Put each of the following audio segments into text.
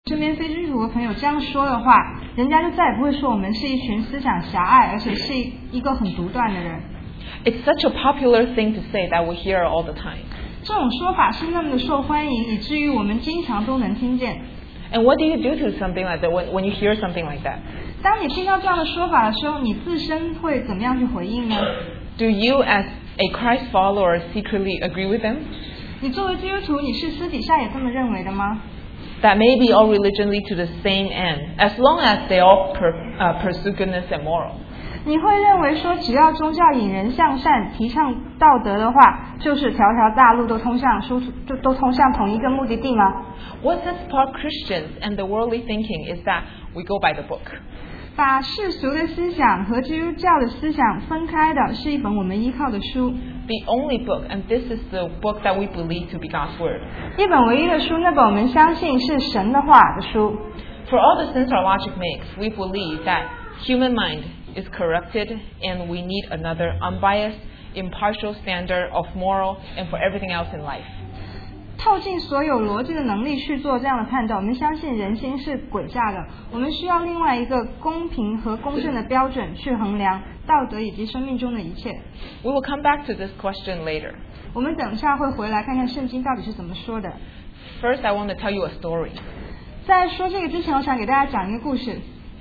身边非基督徒的朋友这样说的话，人家就再也不会说我们是一群思想狭隘，而且是一个很独断的人。 It's such a popular thing to say that we hear all the time. 这种说法是那么的受欢迎，以至于我们经常都能听见。 And what do you do to something like that when you hear something like that? 当你听到这样的说法的时候，你自身会怎么样去回应呢？ Do you, as a Christ follower, secretly agree with them? 你作为基督徒，你是私底下也这么认为的吗？ That maybe all religion lead to the same end, as long as they all pursue goodness and moral. 你会认为说，只要宗教引人向善、提倡道德的话，就是条条大路都通向同一个目的地吗？ What sets apart Christians and the worldly thinking is that we go by the book. 把世俗的思想和基督教的思想分开的是一本我们依靠的书。 The only book, and this is the book that we believe to be God's word. 一本唯一的书，那本我们相信是神的话的书。 For all the sense our logic makes, we believe that human mind is corrupted and we need another unbiased, impartial standard of moral and for everything else in life. 透尽所有逻辑的能力去做这样的判断，我们相信人心是诡诈的，我们需要另外一个公平和公正的标准去衡量道德以及生命中的一切。 We will come back to this question later. 我们等一下会回来看看圣经到底是怎么说的。 First, I want to tell you a story. 在说这个之前，我想给大家讲一个故事。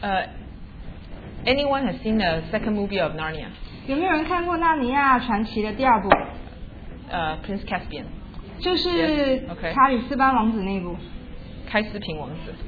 Anyone has seen the second movie of Narnia? 有没有人看过《纳尼亚传奇》的第二部？ Prince Caspian. 就是 Yes, okay. 查理斯班王子那一部。 开斯平王子.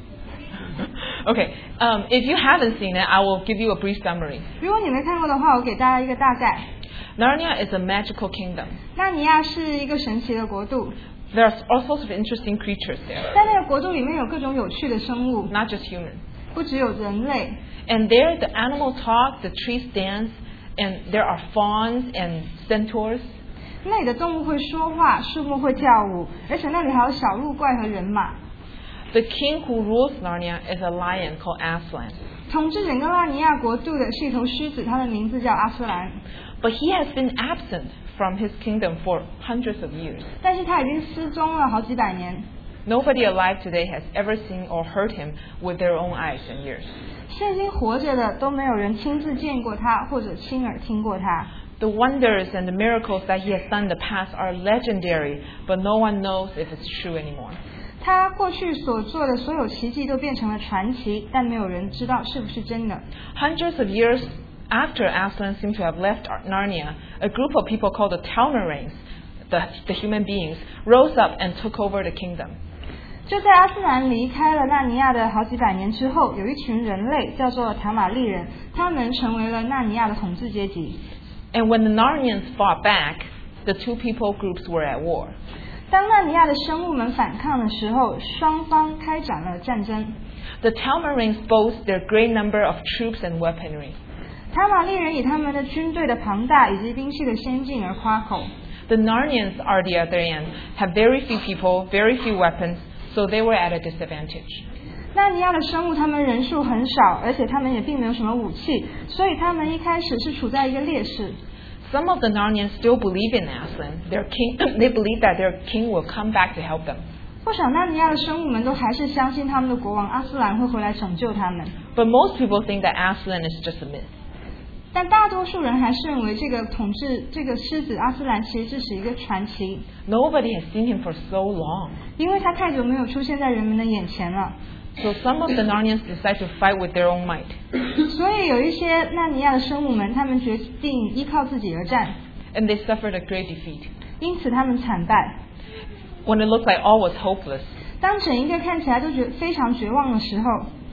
Okay, if you haven't seen it, I will give you a brief summary. 如果你没看过的话，我给大家一个大概。 Narnia is a magical kingdom. 纳尼亚是一个神奇的国度， There are all sorts of interesting creatures there, 在那个国度里面有各种有趣的生物， not just humans. 不只有人类。 And there the animals talk, the trees dance, and there are fawns and centaurs. 那里的动物会说话，树木会跳舞，而且那里还有小鹿怪和人马。 The king who rules Narnia is a lion called Aslan. 统治整个纳尼亚国度的是一头狮子，它的名字叫阿斯兰。 But he has been absent from his kingdom for hundreds of years. 但是他已经失踪了好几百年。 Nobody alive today has ever seen or heard him with their own eyes and ears. 现今活着的都没有人亲自见过他，或者亲耳听过他。 The wonders and the miracles that he has done in the past are legendary, but no one knows if it's true anymore. 他过去所做的所有奇迹都变成了传奇，但没有人知道是不是真的。 Hundreds of years after Aslan seemed to have left Narnia, a group of people called the Telmarines, the human beings, rose up and took over the kingdom. 就在阿斯兰离开了纳尼亚的好几百年之后，有一群人类叫做塔玛利人，他们成为了纳尼亚的统治阶级。 And when the Narnians fought back, the two people groups were at war. 当纳尼亚的生物们反抗的时候，双方开展了战争。 The Telmarines boast their great number of troops and weaponry. 塔玛利人以他们的军队的庞大以及兵器的先进而夸口。 The Narnians, on the other hand, have very few people, very few weapons, so they were at a disadvantage. 纳尼亚的生物他们人数很少，而且他们也并没有什么武器，所以他们一开始是处在一个劣势。 Some of the Narnians still believe in Aslan. Their king, they believe that their king will come back to help them. 不少纳尼亚的生物们都还是相信他们的国王阿斯兰会回来拯救他们。 But most people think that Aslan is just a myth. 但大多数人还是认为这个统治这个狮子阿斯兰其实只是一个传奇， Nobody has seen him for so long. 因为他太久没有出现在人们的眼前了。 So some of the Narnians decide to fight with their own might. 所以有一些纳尼亚的生物们，他们决定依靠自己而战， And they suffered a great defeat. 因此他们惨败。 When it looked like all was hopeless, 当整一个看起来都非常绝望的时候，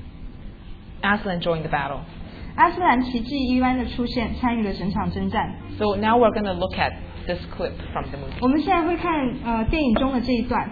Aslan joined the battle. 阿斯兰奇迹一般的出现，参与了整场征战。 So now we're going to look at this clip from the movie. 我们现在会看电影中的这一段。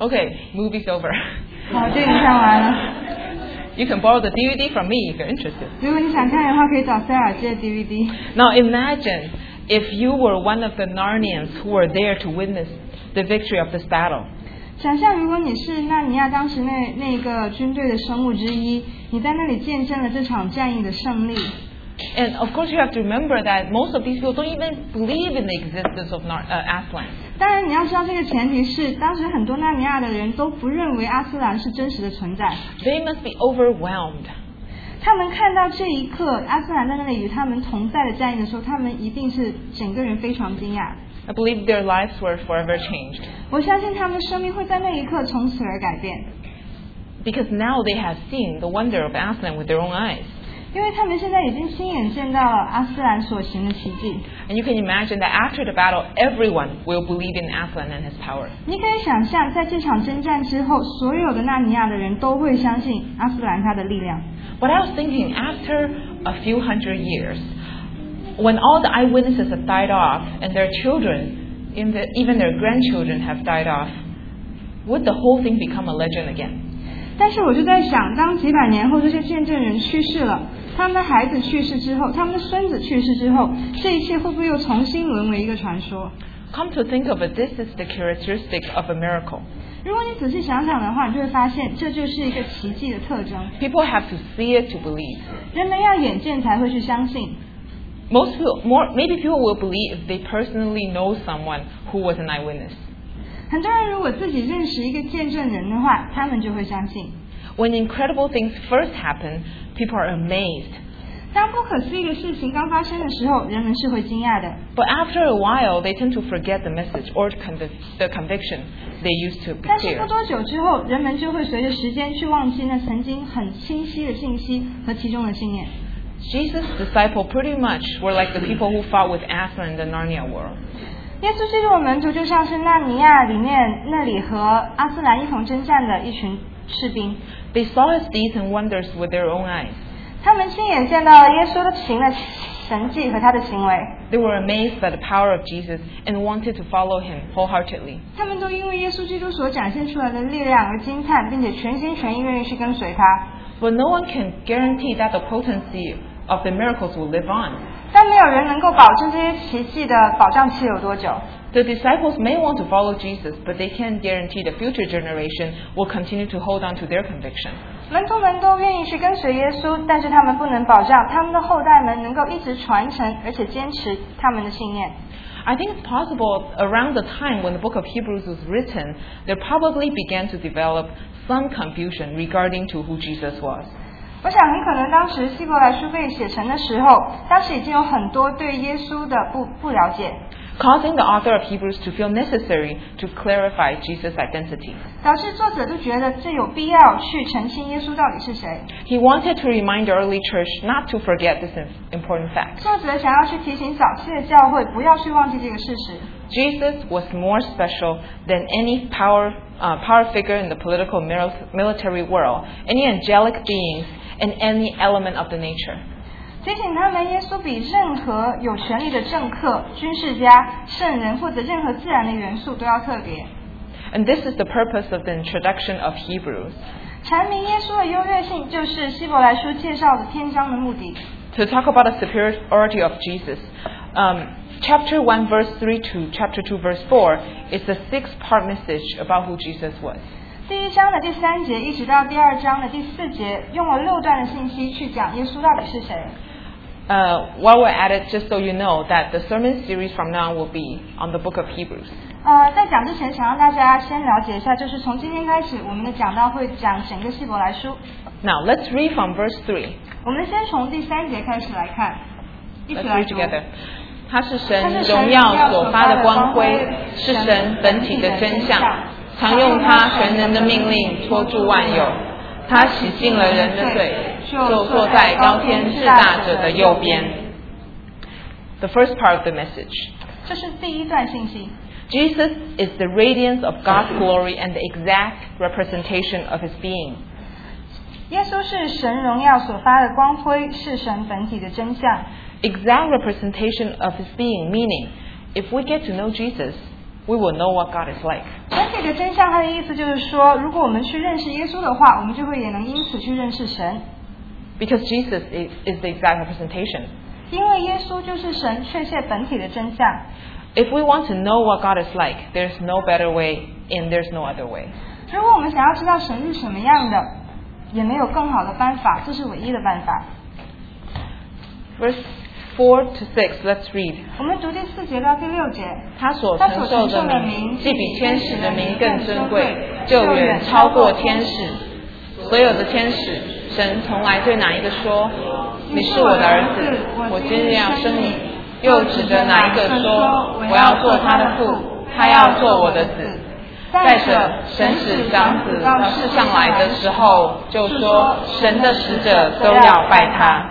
Okay, movie's over. 好，电影看完了。 You can borrow the DVD from me if you're interested. 如果你想看的话，可以找塞尔借 DVD。 Now imagine if you were one of the Narnians who were there to witness the victory of this battle. 想象如果你是纳尼亚当时那个军队的生物之一，你在那里见证了这场战役的胜利。 And of course you have to remember that most of these people don't even believe in the existence of Aslan. 当然你要知道这个前提是，当时很多纳尼亚的人都不认为阿斯兰是真实的存在。 They must be overwhelmed. 他们看到这一刻阿斯兰在那里与他们同在的战役的时候，他们一定是整个人非常惊讶。 I believe their lives were forever changed. 我相信他们的生命会在那一刻从此而改变。 Because now they have seen the wonder of Aslan with their own eyes. 因为他们现在已经亲眼见到了阿斯兰所行的奇迹。 And you can imagine that after the battle, everyone will believe in Aslan and his power. 你可以想象，在这场征战之后，所有的纳尼亚的人都会相信阿斯兰他的力量。 But I was thinking, after a few hundred years, when all the eyewitnesses have died off and their children, even their grandchildren have died off, would the whole thing become a legend again? 但是我就在想，当几百年后这些见证人去世了，他们的孩子去世之后，他们的孙子去世之后，这一切会不会又重新沦为一个传说？ Come to think of it, this is the characteristic of a miracle. 如果你仔细想想的话，你就会发现这就是一个奇迹的特征。 People have to see it to believe. 人们要眼见才会去相信。 Maybe people will believe if they personally know someone who was an eyewitness. 很多人如果自己认识一个见证人的话，他们就会相信。 When incredible things first happen, people are amazed. 当不可思议的事情刚发生的时候，人们是会惊讶的。 But after a while, they tend to forget the message or the conviction they used to be 但是 clear. 不多久之后，人们就会随着时间去忘记那曾经很清晰的信息和其中的信念。 Jesus' disciples pretty much were like the people who fought with Aslan in the Narnia world. 耶稣基督的门徒就像是纳尼亚里面那里和阿斯兰一同征战的一群士兵， They saw his deeds and wonders with their own eyes. 他们亲眼见到了耶稣的行的神迹和他的行为， They were amazed by the power of Jesus and wanted to follow him wholeheartedly. 他们都因为耶稣基督所展现出来的力量而惊叹，并且全心全意愿意去跟随他。 But no one can guarantee that the potency of the miracles will live on. 但没有人能够保证这些奇迹的保障期有多久。 The disciples may want to follow Jesus, but they can't guarantee the future generation will continue to hold on to their conviction. 门徒们都愿意去跟随耶稣，但是他们不能保障他们的后代们能够一直传承，而且坚持他们的信念。 I think it's possible around the time when the book of Hebrews was written, there probably began to develop some confusion regarding to who Jesus was. 我想很可能当时希伯来书被写成的时候，当时已经有很多对耶稣的不了解， causing the author of Hebrews to feel necessary to clarify Jesus' identity. 导致作者就觉得这有必要去澄清耶稣到底是谁。 He wanted to remind the early church not to forget this important fact. 作者想要去提醒早期的教会不要去忘记这个事实。 Jesus was more special than any power figure in the political military world, any angelic beings, and any element of the nature. 提醒他们，耶稣比任何有权力的政客、军事家、圣人或者任何自然的元素都要特别。 And this is the purpose of the introduction of Hebrews. 阐明耶稣的优越性，就是希伯来书介绍的篇章的目的。 To talk about the superiority of Jesus, chapter 1 verse 3 to chapter 2 verse 4 is a 6-part message about who Jesus was. 第1章的第3节一直到第2章的第4节，用了6段的信息去讲耶稣到底是谁。 While we're at it, just so you know that the sermon series from now will be on the book of Hebrews. 在讲之前，想让大家先了解一下，就是从今天开始，我们的讲道会讲整个希伯来书。 Now let's read from verse 3. 我们先从第3节开始来看，一起 Let's 来 read 读。 together. 他是神荣耀所发的光辉，是神本体的真相，常用他全能的命令托住万有。他洗净了人的罪，就坐在高天至大者的右边。The first part of the message. 这是第1段信息。 Jesus is the radiance of God's glory and the exact representation of his being. 耶稣是神荣耀所发的光辉，是神本体的真相。 Exact representation of his being, meaning, if we get to know Jesus, we will know what God is like. 本体的真相它的意思就是说，如果我们去认识耶稣的话，我们就会也能因此去认识神。 Because Jesus is the exact representation. 因为耶稣就是神确切本体的真相。 If we want to know what God is like, there's no better way and there's no other way. 如果我们想要知道神是什么样的，也没有更好的办法，这是唯一的办法。 Verse 4 to 6, let's read. 我们读第4节到第6节。 他所承受的名，既比天使的名更尊贵，就远超过天使。所有的天使，神从来对哪一个说：“你是我的儿子，我今日要生你。”又指着哪一个说：“我要做他的父，他要做我的子。”再者，神使长子到世上来的时候，就说：“神的使者都要拜他。”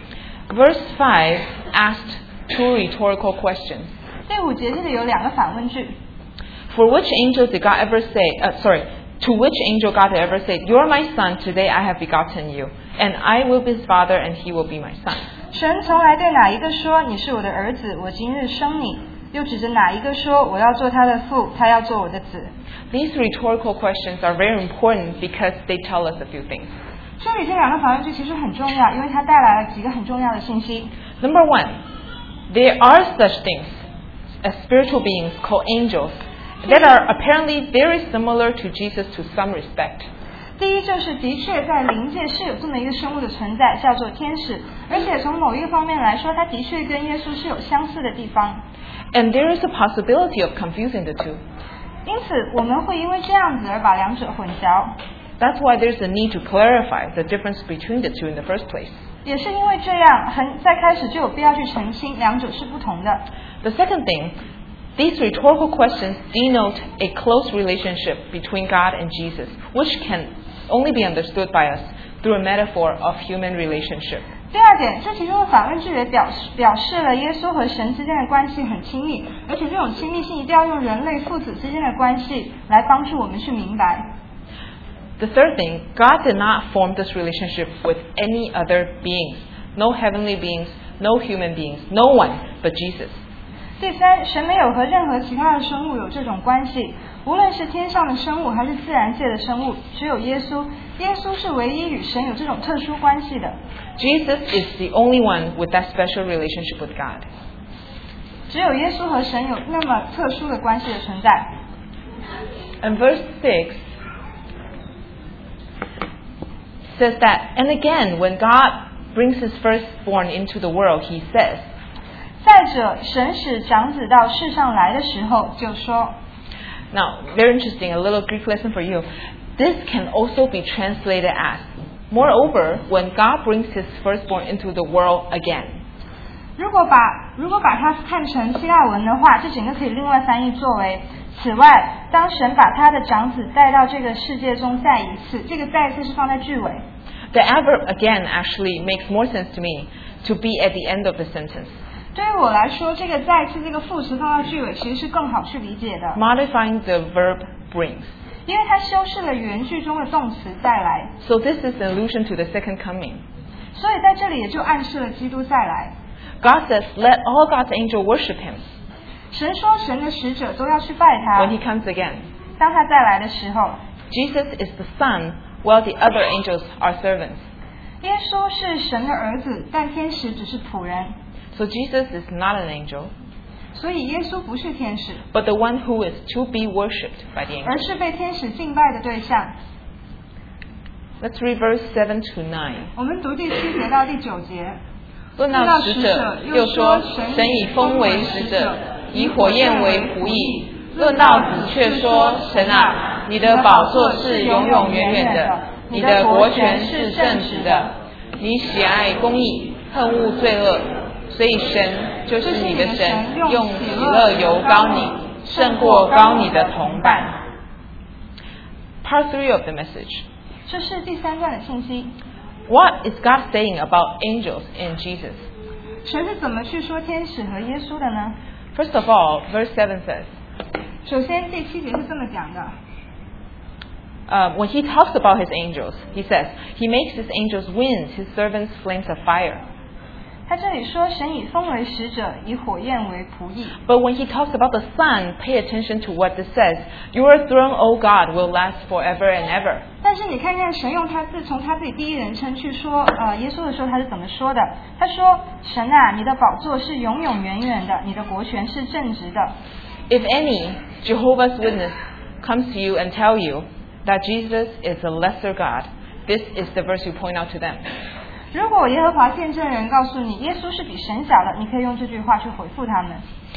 Verse 5 asked 2 rhetorical questions. 第5节这里有2个反问句。 For which angel did God ever say? To which angel God ever said, "You are my son; today I have begotten you, and I will be his father, and he will be my son." 神从来对哪一个说：“你是我的儿子，我今日生你？”又指着哪一个说：“我要做他的父，他要做我的子？” These rhetorical questions are very important because they tell us a few things. 这里这2个反问句其实很重要，因为它带来了几个很重要的信息。 Number 1, there are such things as spiritual beings called angels that are apparently very similar to Jesus to some respect. 第一就是的确在灵界是有这么一个生物的存在，叫做天使，而且从某一个方面来说，它的确跟耶稣是有相似的地方。 And there is a possibility of confusing the two. 因此，我们会因为这样子而把2者混淆。 That's why there's a need to clarify the difference between the two in the first place. 也是因为这样，在开始就有必要去澄清2者是不同的。 The second thing, these rhetorical questions denote a close relationship between God and Jesus, which can only be understood by us through a metaphor of human relationship. 第2点，这其中的反问句也表示了耶稣和神之间的关系很亲密，而且这种亲密性一定要用人类父子之间的关系来帮助我们去明白。 The third thing, God did not form this relationship with any other beings. No heavenly beings, no human beings, no one but Jesus. 第3，神没有和任何其他的生物有这种关系，无论是天上的生物还是自然界的生物，只有耶稣。耶稣是唯一与神有这种特殊关系的。 Jesus is the only one with that special relationship with God. 只有耶稣和神有那么特殊的关系的存在。 And verse 6 says that, and again, when God brings his firstborn into the world, he says, 再者，神使长子到世上来的时候，就说。 Now, very interesting, a little Greek lesson for you. This can also be translated as, moreover, when God brings his firstborn into the world again. 如果把它看成希腊文的话，这整个可以另外翻译作为，此外，当神把他的长子带到这个世界中再一次，这个再一次是放在句尾。 The adverb again actually makes more sense to me to be at the end of the sentence. 对于我来说，这个再一次这个副词放到句尾其实是更好去理解的。 Modifying the verb brings. 因为它修饰了原句中的动词再来。 So this is an allusion to the second coming. 所以在这里也就暗示了基督再来。 God says, let all God's angels worship him. 神说神的使者都要去拜他。 When he comes again. 当他再来的时候。 Jesus is the son, while the other angels are servants. 耶稣是神的儿子，但天使只是仆人。 So Jesus is not an angel. 所以耶稣不是天使。 But the one who is to be worshipped by the angels. 而是被天使敬拜的对象。 Let's read verse 7 to 9. 我们读第7节到第9节。 论到使者，又说神以风为使者，以火焰为仆役。论到子却说，神啊，你的宝座是永永远远的，你的国权是正直的，你喜爱公义，恨恶罪恶，所以神就是你的神，用喜乐油膏你，胜过膏你的同伴。Part 3 of the message. 这是第3段的信息。 What is God saying about angels and Jesus? 神是怎么去说天使和耶稣的呢？ First of all, verse 7 says, 首先第7节是这么讲的。 when he talks about his angels, he says, he makes his angels winds, his servants flames of fire. 他这里说神以风为使者，以火焰为仆役。 But when he talks about the Son, pay attention to what it says. Your throne, O God, will last forever and ever. 但是你看看神用从他自己第一人称去说耶稣的时候，他是怎么说的？他说：神啊，你的宝座是永永远远的，你的国权是正直的。 If any Jehovah's Witness comes to you and tell you that Jesus is a lesser God, this is the verse you point out to them. 如果耶和华见证人告诉你耶稣是比神小的，你可以用这句话去回复他们。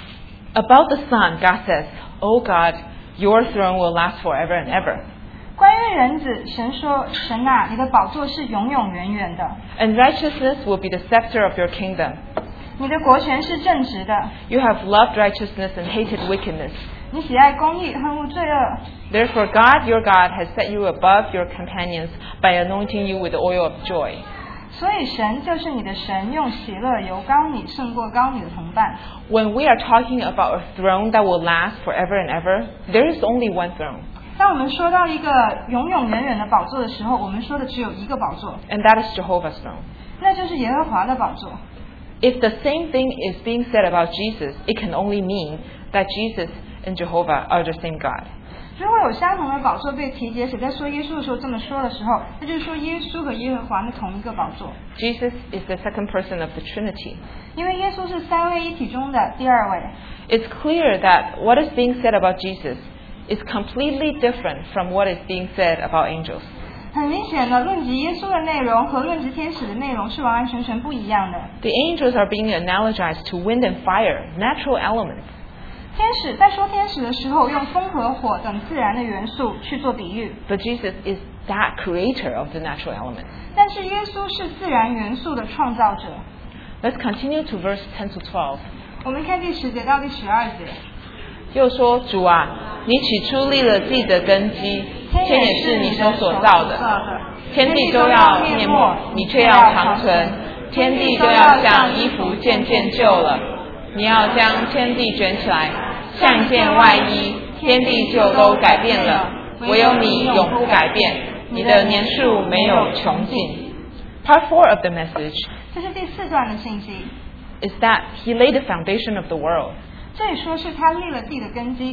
About the Son, God says, O God, your throne will last forever and ever. 关于人子，神说：神啊，你的宝座是永永远远的， And righteousness will be the scepter of your kingdom. 你的国权是正直的， You have loved righteousness and hated wickedness. 你喜爱公义，恨恶罪恶。 Therefore God, your God, has set you above your companions by anointing you with the oil of joy. 所以神就是你的神，用喜乐油膏你，胜过膏你的同伴。 When we are talking about a throne that will last forever and ever, there is only one throne, 当我们说到一个永永远远的宝座的时候，我们说的只有一个宝座， and that is Jehovah's throne. 那就是耶和华的宝座。 If the same thing is being said about Jesus, it can only mean that Jesus and Jehovah are the same God. 如果有相同的宝座被提及，谁在说耶稣的时候这么说的时候，那就是说耶稣和耶和华是同一个宝座， Jesus is the second person of the Trinity. 因为耶稣是三位一体中的第二位。 It's clear that what is being said about Jesus is completely different from what is being said about angels. 很明显的，论及耶稣的内容和论及天使的内容是完完全全不一样的。 The angels are being analogized to wind and fire, natural elements. 天使在说天使的时候，用风和火等自然的元素去做比喻， But Jesus is that creator of the natural elements. 但是耶稣是自然元素的创造者。 Let's continue to verse 10 to 12. 我们看第10节到第12节。 又说，主啊，你起初立了地的根基，天也是你手所造的。天地都要灭没，你却要长存。天地都要像衣服渐渐旧了，你要将天地卷起来，像一件外衣，天地就都改变了，唯有你永不改变，你的年数没有穷尽。Part 4 of the message 这是第4段的信息。 is that he laid the foundation of the world. 这里说是他立了地的根基。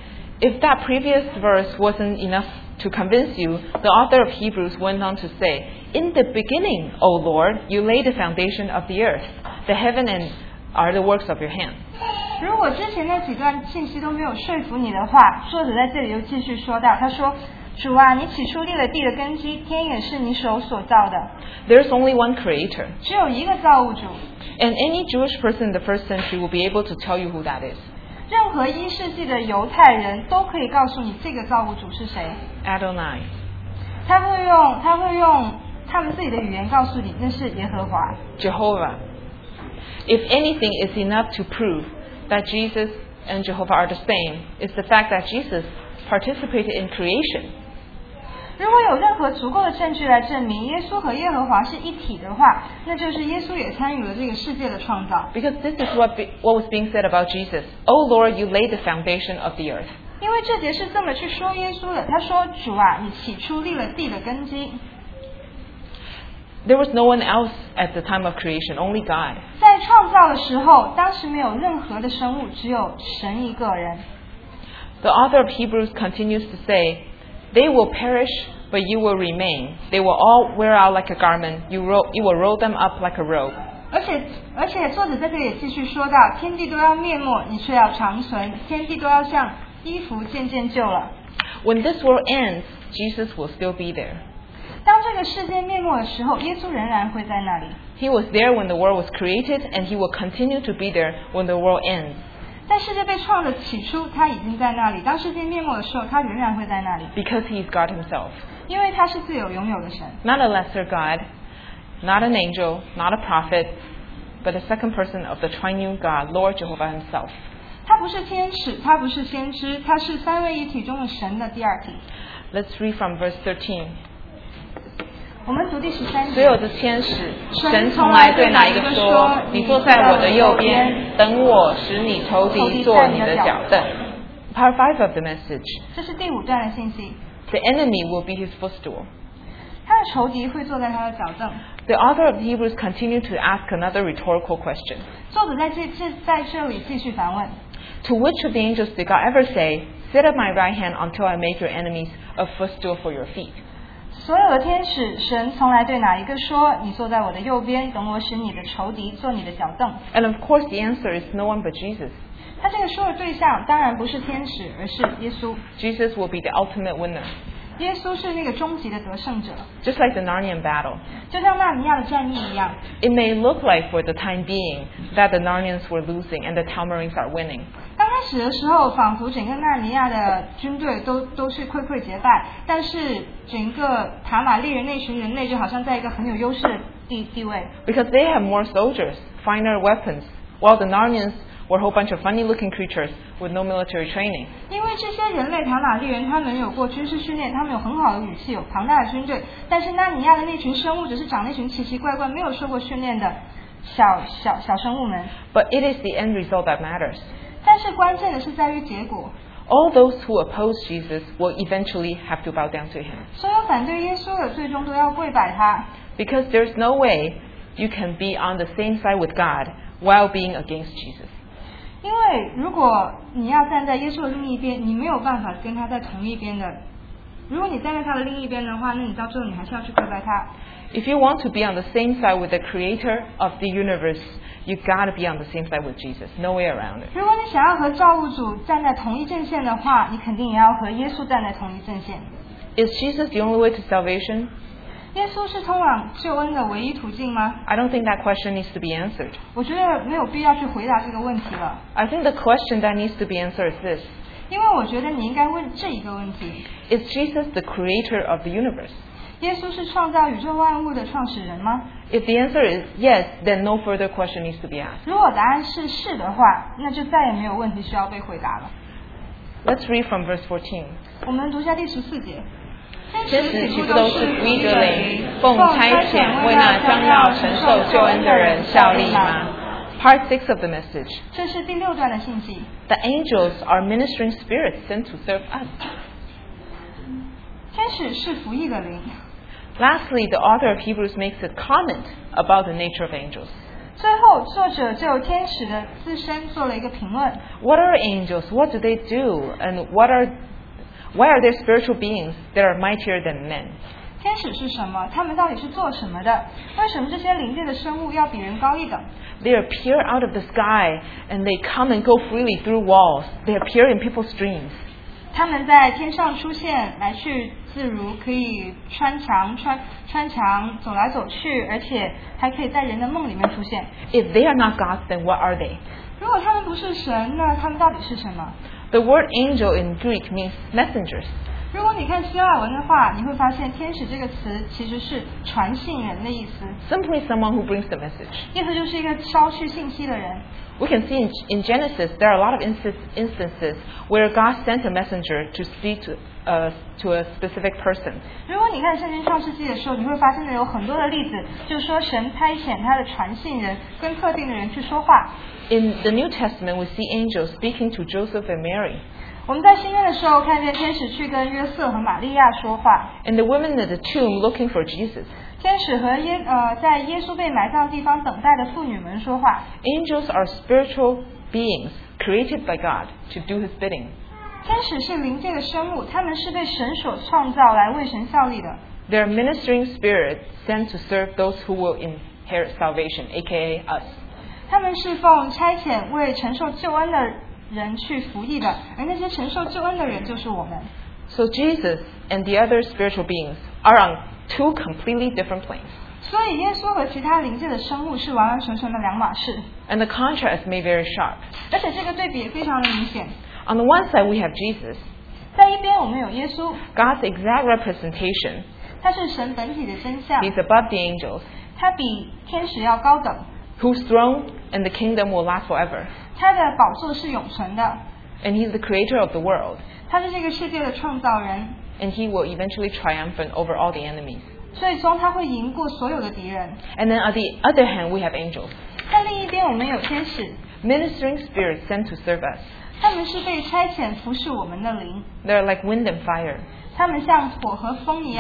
If that previous verse wasn't enough to convince you, the author of Hebrews went on to say, In the beginning, O Lord, you laid the foundation of the earth. The heaven and are the works of your hand. 如果之前那几段信息都没有说服你的话，作者在这里又继续说到，他说：主啊，你起初立了地的根基，天也是你手所造的。 There's only one creator. 只有一个造物主。 And any Jewish person in the first century will be able to tell you who that is. 任何1世纪的犹太人都可以告诉你这个造物主是谁。 Adonai. 他会用他们自己的语言告诉你，那是耶和华。 Jehovah. If anything is enough to prove that Jesus and Jehovah are the same, it's the fact that Jesus participated in creation. 如果有任何足够的证据来证明耶稣和耶和华是一体的话，那就是耶稣也参与了这个世界的创造。 Because this is what was being said about Jesus. Oh Lord, you laid the foundation of the earth. 因为这节是这么去说耶稣的，他说：主啊，你起初立了地的根基。 There was no one else at the time of creation, only God. 在创造的时候，当时没有任何的生物，只有神一个人。 The author of Hebrews continues to say, They will perish, but you will remain. They will all wear out like a garment. You will roll them up like a robe. 而且作者在这里也继续说到，天地都要灭没，你却要长存；天地都要像衣服渐渐旧了。 When this world ends, Jesus will still be there. 当这个世界灭没的时候，耶稣仍然会在那里。 He was there when the world was created, and he will continue to be there when the world ends. 在世界被创的起初，他已经在那里；当世界灭没的时候，他仍然会在那里， Because he is God himself. 因为他是自有拥有的神， Not a lesser God, not an angel, not a prophet, but the second person of the triune God, Lord Jehovah himself. 他不是天使，他不是先知，他是三位一体中的神的第二体。 Let's read from verse 13. 我们读第13节。 所有的天使，神从来对哪一个说：“你坐在我的右边，等我使你仇敌做你的脚凳。” Part 5 of the message. 这是第5段的信息。 The enemy will be his footstool. 他的仇敌会坐在他的脚凳。 The author of Hebrews continued to ask another rhetorical question. 作者在这里继续反问 To which of the angels did God ever say, Sit at my right hand until I make your enemies a footstool for your feet? 所有的天使，神从来对哪一个说，你坐在我的右边，等我使你的仇敌做你的脚凳？ And of course the answer is no one but Jesus. 他这个说的对象当然不是天使，而是耶稣。 Jesus will be the ultimate winner. 耶稣是那个终极的得胜者， Just like the Narnian battle. 就像纳尼亚的战役一样。 It may look like for the time being that the Narnians were losing and the Telmarines are winning. 刚开始的时候，仿佛整个纳尼亚的军队都是溃溃结败，但是整个塔玛利人那群人类就好像在一个很有优势的地位。 Because they have more soldiers, finer weapons, while the Narnians were a whole bunch of funny-looking creatures with no military training. 因为这些人类塔玛利人，他们有过军事训练，他们有很好的武器，有庞大的军队。但是纳尼亚的那群生物，只是长那群奇奇怪怪、没有受过训练的小生物们。 But it is the end result that matters. 但是关键的是在于结果。 All those who oppose Jesus will eventually have to bow down to him. 所有反对耶稣的，最终都要跪拜他。 Because there's no way you can be on the same side with God while being against Jesus. 因为如果你要站在耶稣的另一边，你没有办法跟他在同一边的。如果你站在他的另一边的话，那你到最后你还是要去跪拜他。 If you want to be on the same side with the creator of the universe, you gotta be on the same side with Jesus. No way around it. 如果你想要和造物主站在同一阵线的话，你肯定也要和耶稣站在同一阵线。 Is Jesus the only way to salvation? 耶稣是通往救恩的唯一途径吗？ I don't think that question needs to be answered. 我觉得没有必要去回答这个问题了， I think the question that needs to be answered is this. 因为我觉得你应该问这一个问题： Is Jesus the creator of the universe? 耶稣是创造宇宙万物的创始人吗？ If the answer is yes, then no further question needs to be asked. 如果答案是是的话，那就再也没有问题需要被回答了。 Let's read from verse 14. 我们读一下第14节。 天使岂不都是服役的灵，奉差遣为那将要承受救恩的人效力吗？ Part 6 of the message. 这是第6段的信息。 The angels are ministering spirits sent to serve us. 天使是服役的灵。 Lastly, the author of Hebrews makes a comment about the nature of angels. 最后，作者就天使的自身做了一个评论。 What are angels? What do they do? And why are they spiritual beings that are mightier than men? 天使是什么？他们到底是做什么的？为什么这些灵界的生物要比人高一等？ They appear out of the sky and they come and go freely through walls. They appear in people's dreams. 他们在天上出现，来去自如，可以穿墙走来走去，而且还可以在人的梦里面出现。 If they are not gods, then what are they? 如果他们不是神，那他们到底是什么？ The word angel in Greek means messengers. 如果你看希腊文的话，你会发现天使这个词其实是传信人的意思， Simply someone who brings the message. 意思就是一个捎去信息的人。 We can see in Genesis there are a lot of instances where God sent a messenger to speak to a specific person. 如果你看圣经创世纪的时候，你会发现有很多的例子，就是说神差遣他的传信人跟特定的人去说话。 In the New Testament, we see angels speaking to Joseph and Mary. 我们在新约的时候看见天使去跟约瑟和玛利亚说话， And the women at the tomb looking for Jesus. 天使和在耶稣被埋葬的地方等待的妇女们说话。 Angels are spiritual beings created by God to do His bidding. 天使是灵界的生物，他们是被神所创造来为神效力的。 They are ministering spirits sent to serve those who will inherit salvation, aka us. 他们是奉差遣为承受救恩的人去服役的，而那些承受救恩的人就是我们。 So Jesus and the other spiritual beings are on two completely different planes. 所以耶稣和其他灵界的生物是完完全全的两码事， And the contrast may very sharp. 而且这个对比也非常的明显。 On the one side, we have Jesus, 在一边我们有耶稣， God's exact representation. 他是神本体的真相， He's above the angels, 他比天使要高等， whose throne and the kingdom will last forever. 他的宝座是永存的， And He's the creator of the world. 他是这个世界的创造人， And He will eventually triumphant over all the enemies. 最终他会赢过所有的敌人。 And then on the other hand, we have angels, 在另一边我们有天使， ministering spirits sent to serve us. 他们是被差遣服侍我们的灵， They're like wind and fire. 他们像火和风一样，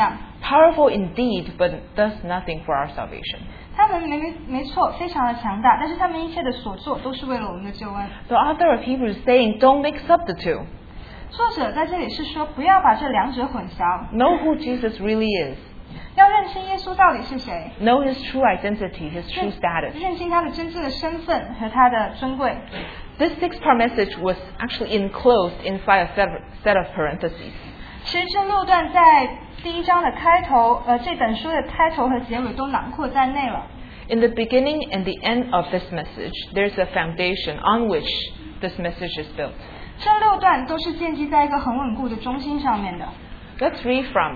powerful indeed, but does nothing for our salvation. 他们没错，非常的强大，但是他们一切的所做都是为了我们的救恩。 The author of Hebrews is saying, don't mix up the two. 作者在这里是说，不要把这两者混淆。 Know who Jesus really is. 要认清耶稣到底是谁。 Know his true identity, his true status. 认清他的真正的身份和他的尊贵。 This 6-part message was actually enclosed inside a set of parentheses. 其实这6段在第1章的开头，这本书的开头和结尾都囊括在内了。 In the beginning and the end of this message, there's a foundation on which this message is built. 这6段都是建基在一个很稳固的中心上面的。 Let's read from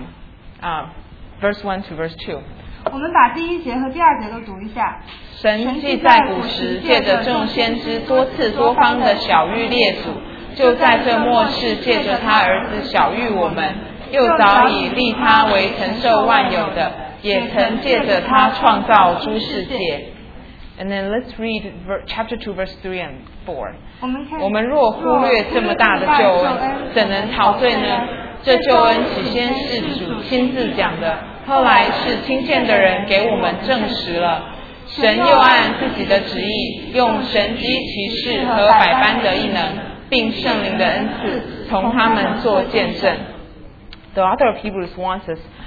verse 1 to verse 2. 我们把第1节和第2节都读一下。 神既在古时借着众先知多次多方的晓谕列祖，就在这末世借着他儿子晓谕我们，又早已立他为承受万有的，也曾借着他创造诸世界。And then let's read chapter 2, verse 3 and 4. 我们若忽略这么大的救恩，怎能陶醉呢？这救恩起先是主亲自讲的，后来是听见的人给我们证实了。神又按自己的旨意，用神迹奇事和百般的异能，并圣灵的恩赐，从他们做见证。The author of Hebrews wants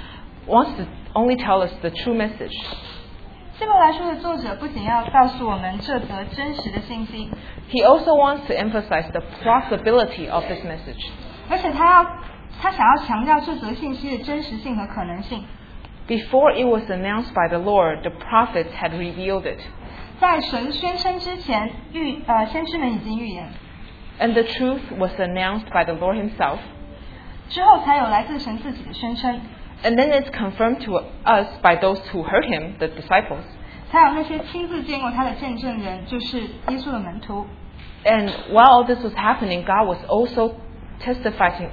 to only tell us the true message. 希伯来书的作者不仅要告诉我们这则真实的信息， He also wants to emphasize the plausibility of this message. 而且他想要强调这则信息的真实性和可能性。 Before it was announced by the Lord, the prophets had revealed it. 在神宣称之前，先知们已经预言。 And the truth was announced by the Lord himself. 之后才有来自神自己的宣称。 And then it's confirmed to us by those who heard him, the disciples. 才有那些亲自见过他的见证人，就是耶稣的门徒。 And while all this was happening, God was also testifying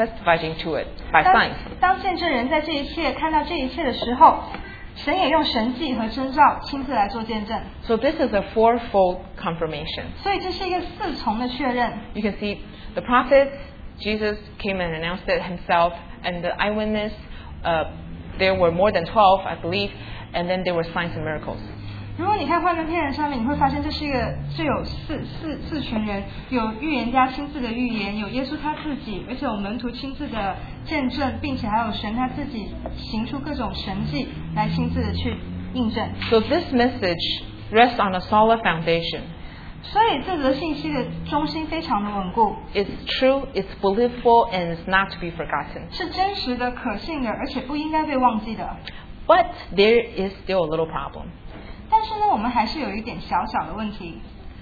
to it by signs. 当见证人在看到这一切的时候，神也用神迹和征兆亲自来做见证。 So this is a fourfold confirmation. 所以这是一个4重的确认。 You can see the prophets, Jesus came and announced it himself, and the eyewitness, there were more than 12, I believe, and then there were signs and miracles. 如果你看幻灯片上面，你会发现这有四群人，有预言家亲自的预言，有耶稣他自己，而且有门徒亲自的见证，并且还有神他自己行出各种神迹来亲自的去印证。 So this message rests on a solid foundation. 所以这则信息的中心非常的稳固。 It's true, it's believable, and it's not to be forgotten. 是真实的、可信的，而且不应该被忘记的。 But there is still a little problem. 但是呢，我们还是有一点小小的问题。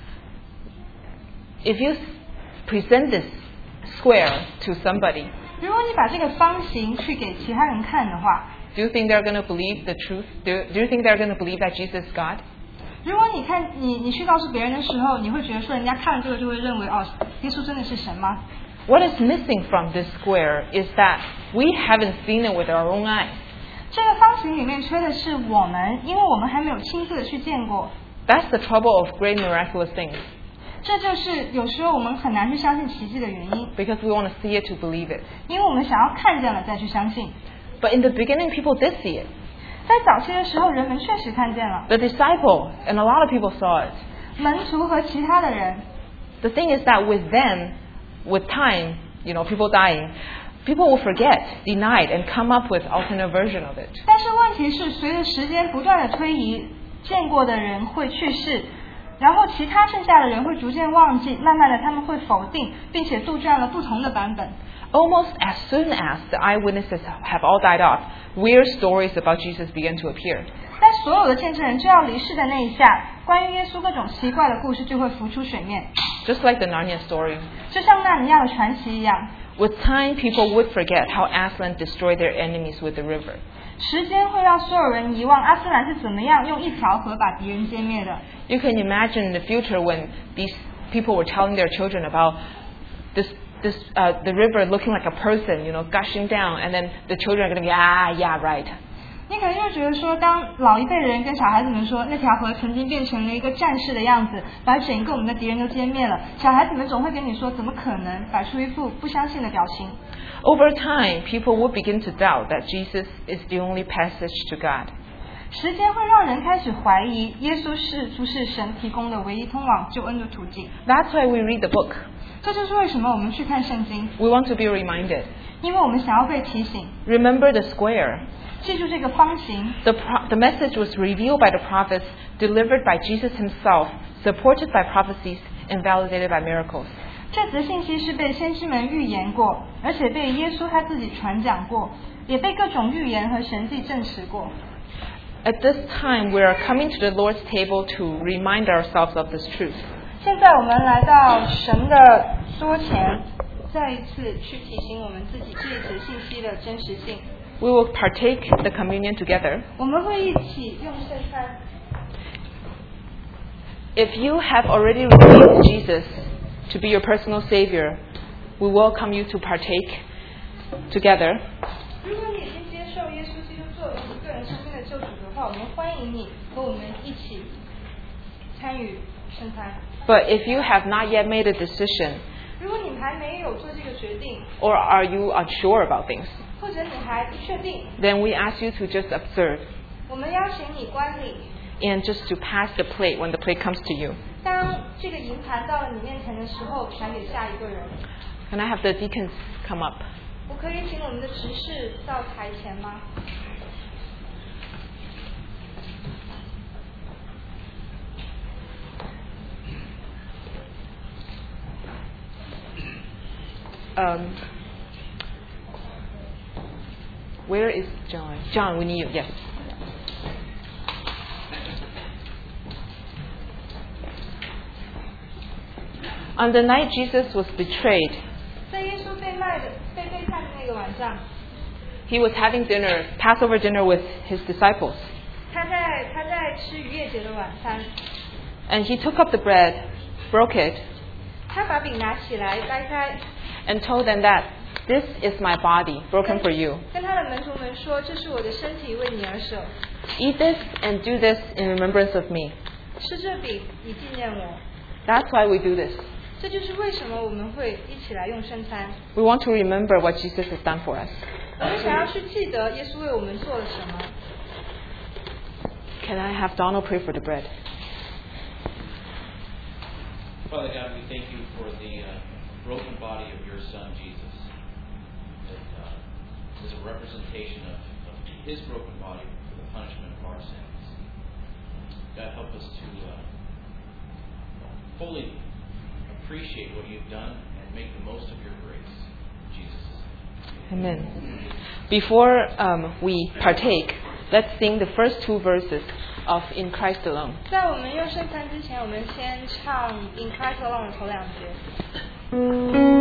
If you present this square to somebody, 如果你把这个方形去给其他人看的话 do you think they're going to believe the truth? Do you think they're going to believe that Jesus is God? 如果你去告诉别人的时候，你会觉得说人家看了这个就会认为耶稣真的是神吗？ What is missing from this square is that we haven't seen it with our own eyes. 这个方形里面缺的是我们，因为我们还没有亲自的去见过。 That's the trouble of great miraculous things. 这就是有时候我们很难去相信奇迹的原因。 Because we want to see it to believe it. 因为我们想要看见了再去相信。 But in the beginning, people did see it. 在早期的时候，人们确实看见了。 The disciple and a lot of people saw it. 门徒和其他的人。 The thing is that with them, with time, people dying, people will forget, deny it, and come up with alternate version of it. 但是问题是，随着时间不断的推移，见过的人会去世，然后其他剩下的人会逐渐忘记，慢慢的他们会否定，并且杜撰了不同的版本。 Almost as soon as the eyewitnesses have all died off, weird stories about Jesus began to appear. 在所有的见证人就要离世的那一下，关于耶稣各种奇怪的故事就会浮出水面。 Just like the Narnia story. 就像纳尼亚的传奇一样。 With time, people would forget how Aslan destroyed their enemies with the river. 时间会让所有人遗忘阿斯兰是怎么样用一条河把敌人歼灭的。 You can imagine in the future when these people were telling their children about the river looking like a person, gushing down, and then the children are going to be, yeah, right. 你可能就觉得说，当老一辈的人跟小孩子们说，那条河曾经变成了一个战士的样子，把整一个我们的敌人都歼灭了，小孩子们总会跟你说，怎么可能，摆出一副不相信的表情。 Over time, people will begin to doubt that Jesus is the only passage to God. 时间会让人开始怀疑，耶稣是不是神提供的唯一通往救恩的途径。 That's why we read the book. 这就是为什么我们去看圣经。 We want to be reminded. 因为我们想要被提醒。 Remember the square. 记住这个方形。 The message was revealed by the prophets, delivered by Jesus himself, supported by prophecies, and validated by miracles. 这则信息是被先知们预言过，而且被耶稣他自己传讲过，也被各种预言和神迹证实过。 At this time, we are coming to the Lord's table to remind ourselves of this truth. 现在我们来到神的桌前，再一次去提醒我们自己这一则信息的真实性。 We will partake the communion together. 我们会一起用圣餐。 If you have already received Jesus to be your personal Savior, we welcome you to partake together. 如果你已经接受耶稣基督作为你个人生命的救主的话，我们欢迎你和我们一起参与圣餐。 But if you have not yet made a decision, 如果你还没有做这个决定 or are you unsure about things, 或者你还不确定 then we ask you to just observe 我们邀请你观礼 and just to pass the plate when the plate comes to you. 当这个银盘到了你面前的时候，传给下一个人。 Can I have the deacons come up? 我可以请我们的执事到台前吗？ Where is John? John, we need you. Yes. On the night Jesus was betrayed, 在耶稣被背叛的那个晚上， he was having dinner, Passover dinner with his disciples. 他在吃逾越节的晚餐。 And he took up the bread, broke it, 他把饼拿起来掰开， and told them that this is my body broken for you. 跟他的门徒们说：“这是我的身体为你而舍， Eat this and do this in remembrance of me. 吃这饼以纪念我。” That's why we do this. 这就是为什么我们会一起来用圣餐。 We want to remember what Jesus has done for us. 我们想要去记得耶稣为我们做了什么。 Can I have Donald pray for the bread? Father God, we thank you for the broken body of your Son, Jesus. That is a representation of his broken body for the punishment of our sins. God, help us to fully appreciate what you've done and make the most of your grace. In Jesus' name. Amen. Before we partake, let's sing the first two verses of In Christ Alone. 在我们用圣餐之前，我们先唱《In Christ Alone》的头两节。